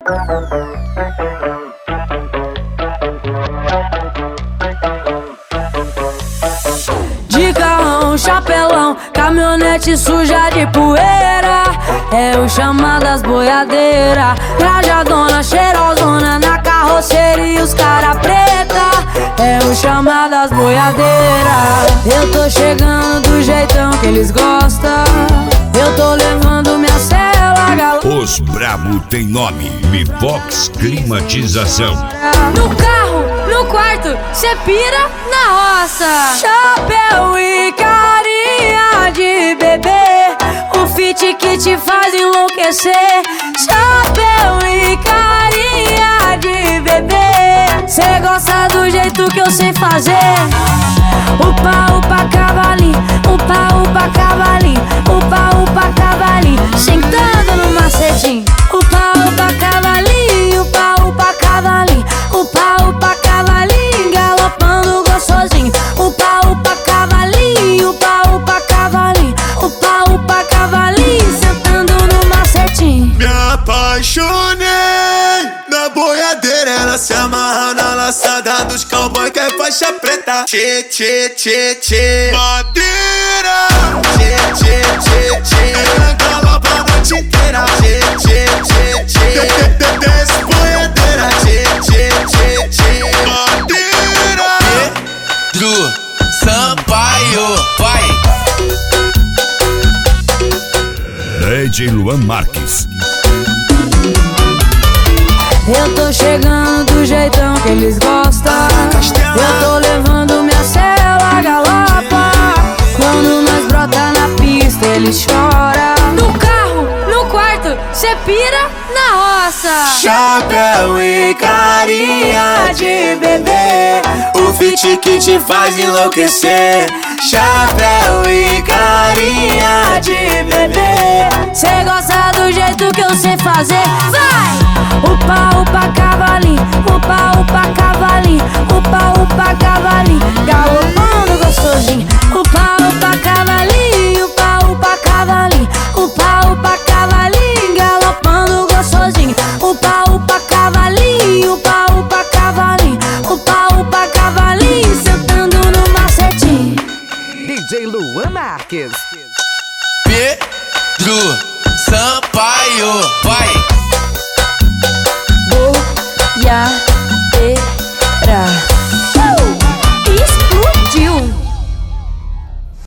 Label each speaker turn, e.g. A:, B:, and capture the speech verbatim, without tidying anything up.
A: De carrão, chapelão, caminhonete suja de poeira. É o chama das boiadeiras. Trajadona, cheirosona na carroceria, os cara preta. É o chama das boiadeiras. Eu tô chegando do jeitão que eles gostam. Eu tô levando minha cela, galera.
B: Os brabo tem nome, Mivox Climatização.
A: No carro, no quarto, cê pira na roça. Chapéu e carinha de bebê, o fit que te faz enlouquecer. Chapéu e carinha de bebê, cê gosta do jeito que eu sei fazer. Upa, upa, cavalinho, upa, upa, cavalinho, upa, upa, cavalinho, sentando no macetinho. Upa, upa, cavalinho, upa, upa, cavalinho, upa, upa, cavalinho, galopando gostosinho. Upa, upa, cavalinho, upa, upa, cavalinho, upa, upa, cavalinho, sentando no macetinho.
C: Me apaixonei na boiadeira, ela se amarra na laçada dos cowboy que é faixa preta. Tchê, tchê, tchê, tchê, madeira. Tchê, tchê, tchê, tchê, ela galopa a noite inteira. Tchê, tchê, tchê, tchê, desce boiadeira. Tchê, tchê, tchê, tchê, madeira.
D: Pedro Sampaio, vai.
B: D J Luan Marques.
A: Eu tô chegando do jeitão que eles gostam. Eu tô levando minha cela, galopa. Quando nós brota na pista, eles choram. No carro, no quarto, cê pira na roça.
C: Chapéu e carinha de bebê, o fit que te faz enlouquecer. Chapéu e carinha de bebê,
A: cê gosta do jeito que eu sei fazer. Vai! Upa, upa, cavalinho, upa, upa, cavalinho, upa, upa, cavalinho, galopando gostosinho. Upa, upa, cavalinho, upa, upa, cavalinho, upa, upa, cavalinho, galopando gostosinho. Upa, upa, cavalinho, upa, upa, cavalinho, upa, upa, cavalinho, sentando no macetinho.
E: D J Luan Marques.
D: Pedro Sampaio, vai.
A: Yeah.